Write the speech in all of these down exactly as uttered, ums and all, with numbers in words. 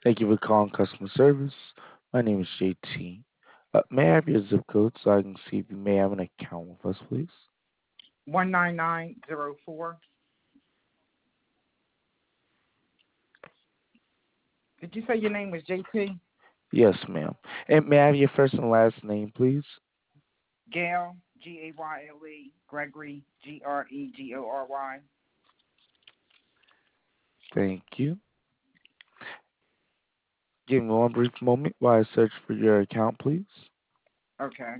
Thank you for calling customer service. My name is J T. Uh, may I have your zip code so I can see if you may have an account with us, please? one nine nine zero four. Did you say your name was J T? Yes, ma'am. And may I have your first and last name, please? Gail, G A Y L E, Gregory, G R E G O R Y. Thank you. Give me one brief moment while I search for your account, please. Okay.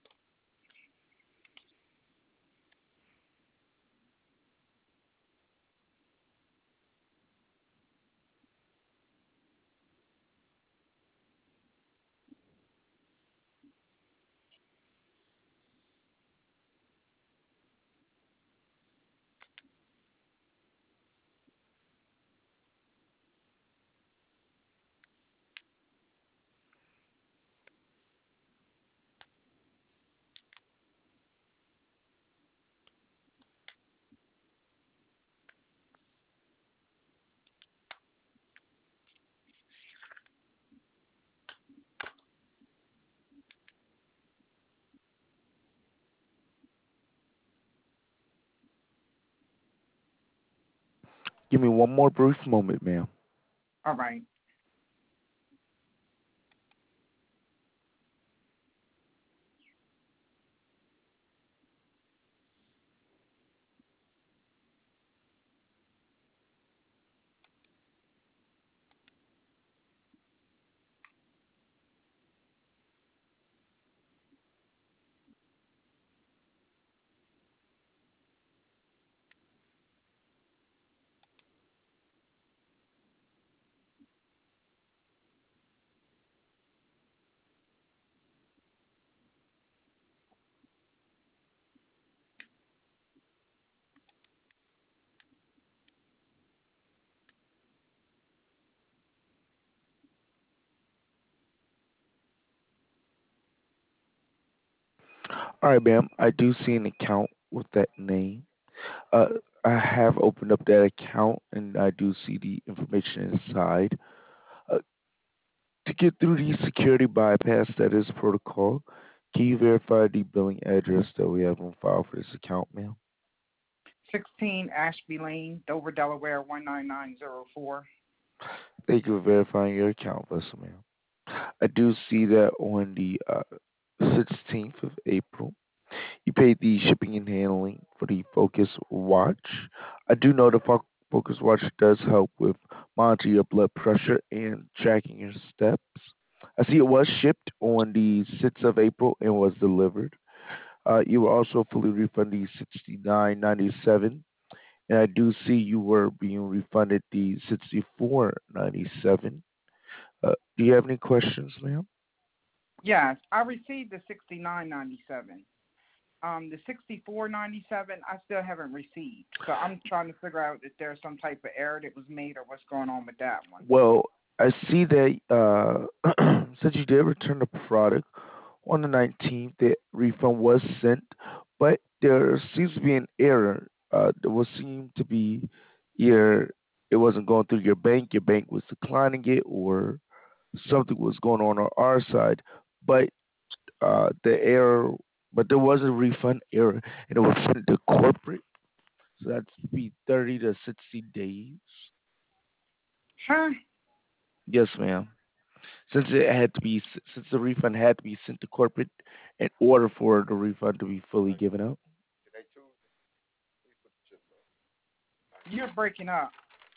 Give me one more brief moment, ma'am. All right. All right, ma'am. I do see an account with that name. Uh, I have opened up that account and I do see the information inside. Uh, to get through the security bypass that is protocol, can you verify the billing address that we have on file for this account, ma'am? sixteen Ashby Lane, Dover, Delaware, one nine nine zero four. Thank you for verifying your account with us, ma'am. I do see that on the uh, sixteenth of April, you paid the shipping and handling for the Focus Watch. I do know the Fo- Focus Watch does help with monitoring your blood pressure and tracking your steps. I see it was shipped on the sixth of April and was delivered. Uh, you were also fully refunded the sixty-nine ninety-seven, and I do see you were being refunded the sixty-four ninety-seven. Uh, do you have any questions, ma'am? Yes, I received the sixty nine ninety seven. Um, the sixty four ninety seven, I still haven't received. So I'm trying to figure out if there's some type of error that was made or what's going on with that one. Well, I see that uh, since you did return the product on the nineteenth, the refund was sent, but there seems to be an error. Uh, there was seem to be either it wasn't going through your bank, your bank was declining it, or something was going on on our side. But uh, the error, but there was a refund error, and it was sent to corporate. So that's be thirty to sixty days. Huh? Yes, ma'am. Since it had to be, since the refund had to be sent to corporate in order for the refund to be fully given out. You're breaking up.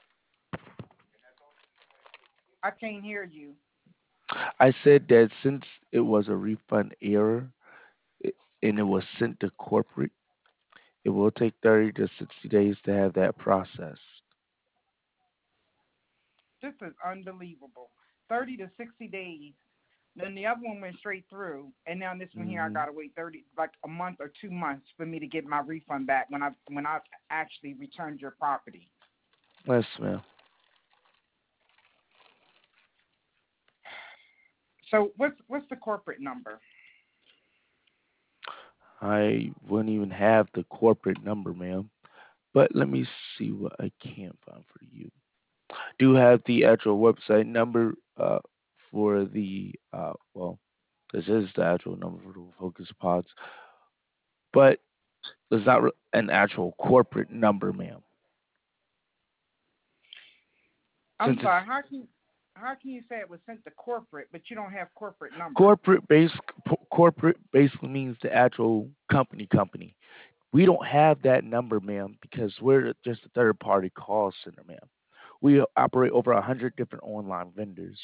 I can't hear you. I said that since it was a refund error i- and it was sent to corporate, it will take thirty to sixty days to have that processed. This is unbelievable. thirty to sixty days. Then the other one went straight through, and now this one here, I Hmm. gotta wait thirty, like a month or two months for me to get my refund back when I when I actually returned your property. Yes, ma'am. So what's what's the corporate number? I wouldn't even have the corporate number, ma'am. But let me see what I can find for you. Do have the actual website number uh, for the uh, well, this is the actual number for the Focus Pods, but it's not re- an actual corporate number, ma'am. I'm Since it's sorry. How can how can you say it was sent to corporate, but you don't have corporate number? corporate base, corporate basically means the actual company company. We don't have that number, ma'am, because we're just a third party call center, ma'am. We operate over a hundred different online vendors,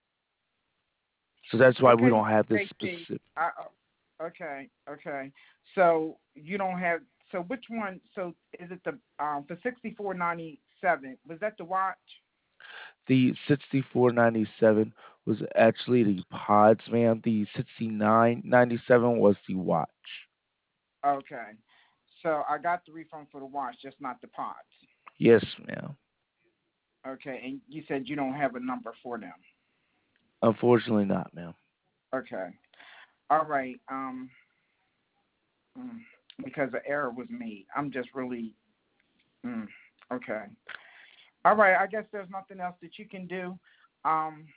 so that's why we Okay, don't Mister have this J T. specific. I, uh, okay, okay. So you don't have. So which one? So is it the um for sixty four ninety seven? Was that the watch? The sixty-four ninety-seven was actually the pods, ma'am. The sixty-nine ninety-seven was the watch. Okay. So I got the refund for the watch, just not the pods. Yes, ma'am. Okay, and you said you don't have a number for them. Unfortunately, not, ma'am. Okay. All right. Um. mm, because the error was made. I'm just really. Mm, okay. All right. I guess there's nothing else that you can do. Um.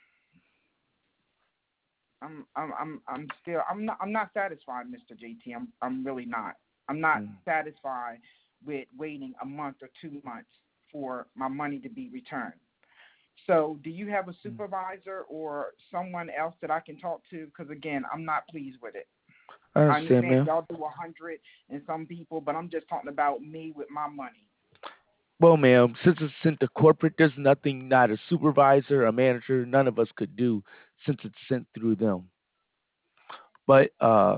I'm. I'm. I'm. I'm still. I'm not. I'm not satisfied, Mister J T. I'm. I'm really not. I'm not Mm. satisfied with waiting a month or two months for my money to be returned. So, do you have a Mm. supervisor or someone else that I can talk to? Because again, I'm not pleased with it. I I understand, understand ma'am. y'all do a hundred and some people, but I'm just talking about me with my money. Well, ma'am, since it's sent to corporate, there's nothing not a supervisor, a manager, none of us could do since it's sent through them. But uh,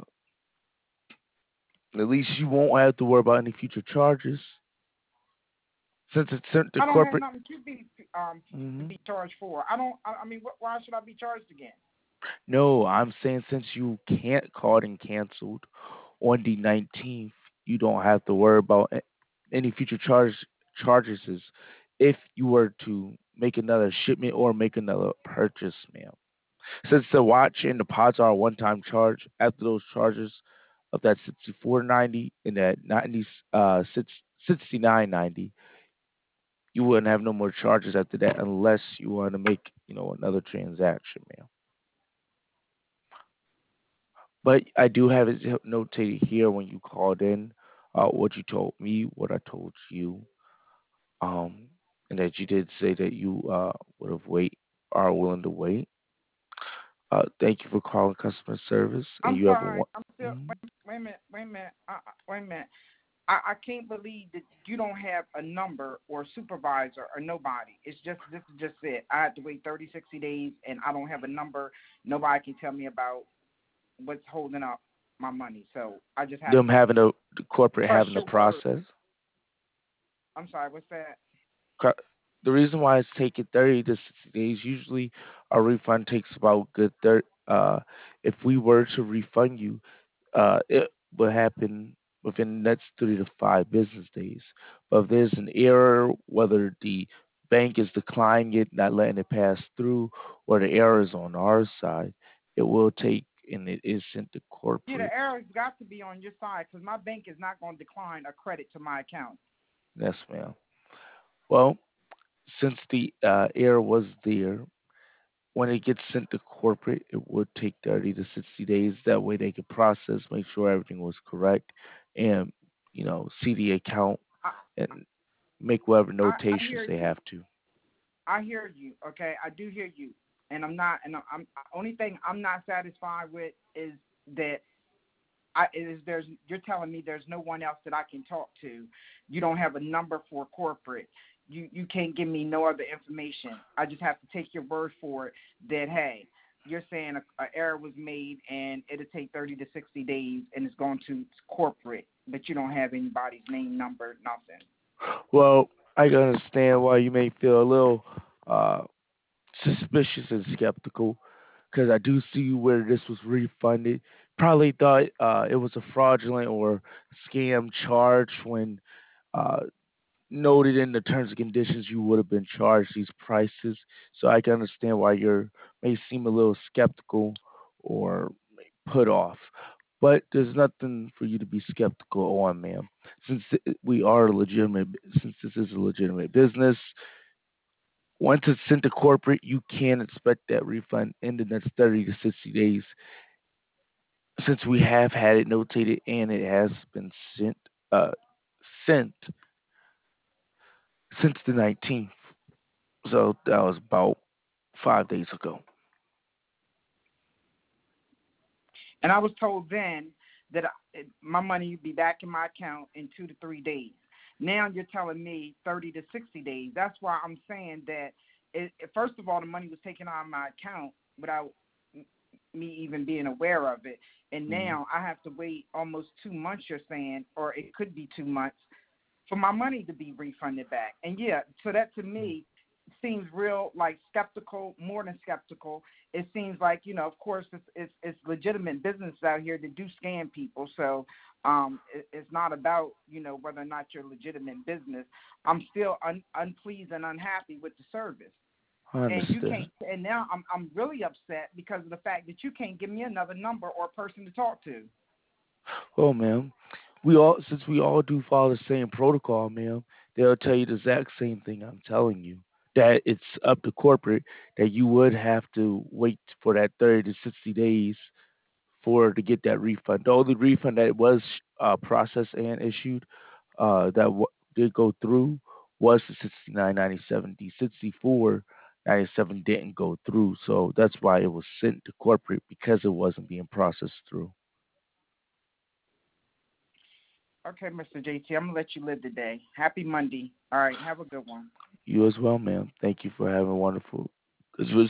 at least you won't have to worry about any future charges since it's sent to I don't have corporate. nothing to be um to Hmm. be charged for. I don't. I, I mean, wh- why should I be charged again? No, I'm saying since you can't called and canceled on the nineteenth, you don't have to worry about a- any future charge charges if you were to make another shipment or make another purchase, ma'am. Since the watch and the pods are a one-time charge, after those charges of that sixty-four ninety and that ninety uh six, sixty-nine ninety, you wouldn't have no more charges after that unless you want to make you know another transaction, ma'am. But I do have it notated here when you called in, uh, what you told me, what I told you, um, and that you did say that you uh, would have wait are willing to wait. Uh, thank you for calling customer service, and I'm you have a sorry. one. I'm still. Mhm. Wait, wait a minute. Wait a minute. Uh, uh, wait a minute. I, I can't believe that you don't have a number or supervisor or nobody. It's just this is just it. I had to wait thirty, sixty days, and I don't have a number. Nobody can tell me about what's holding up my money. So I just have Them to having a the corporate trust having a your word. process. I'm sorry. What's that? Co- The reason why it's taking thirty to sixty days, usually a refund takes about good thirty. Uh, if we were to refund you, uh, it will happen within the next three to five business days. But if there's an error, whether the bank is declining it, not letting it pass through, or the error is on our side, it will take and it is sent to Yeah, the corporate. error's got to be on your side because my bank is not going to decline a credit to my account. Yes, ma'am. Well, since the uh, error was there, when it gets sent to corporate, it would take thirty to sixty days. That way they can process, make sure everything was correct, and, you know, see the account I, and make whatever I, I notations hear they you. have to. I hear you. Okay, I do hear you, and I'm not. And I'm only thing I'm not satisfied with is that I is there's you're telling me there's no one else that I can talk to. You don't have a number for corporate. You you can't give me no other information. I just have to take your word for it that hey, you're saying a, a error was made and it'll take thirty to sixty days and it's going to corporate, but you don't have anybody's name, number, nothing. Well, I can understand why you may feel a little uh, suspicious and skeptical because I do see where this was refunded. Probably thought uh, it was a fraudulent or scam charge when uh, noted in the terms and conditions you would have been charged these prices. So I can understand why you may seem a little skeptical or put off. But there's nothing for you to be skeptical on, ma'am. Since it- we are a legitimate, since this is a legitimate business, Once it's sent to corporate, you can expect that refund in the next thirty to sixty days. Since we have had it notated and it has been sent, uh, sent since the nineteenth. So that was about five days ago. And I was told then that I, my money would be back in my account in two to three days. Now you're telling me thirty to sixty days. That's why I'm saying that, it, first of all, the money was taken out of my account without me even being aware of it. And Mm. now I have to wait almost two months, you're saying, or it could be two months for my money to be refunded back. And yeah, so that to me seems real like skeptical, more than skeptical. It seems like, you know, of course it's it's, it's legitimate business out here that do scam people. So um, it, it's not about, you know, whether or not you're legitimate business. I'm still un, unpleased and unhappy with the service. I And you understand. can't. And now I'm I'm really upset because of the fact that you can't give me another number or person to talk to. Well, ma'am, we all since we all do follow the same protocol, ma'am, they'll tell you the exact same thing I'm telling you. That it's up to corporate that you would have to wait for that thirty to sixty days for to get that refund. The only refund that was uh, processed and issued uh, that w- did go through was the sixty nine ninety seven. The sixty four ninety seven didn't go through, so that's why it was sent to corporate because it wasn't being processed through. Okay, mister J T, I'm gonna let you live today. Happy Monday. All right, have a good one. You as well, ma'am. Thank you for having a wonderful. This was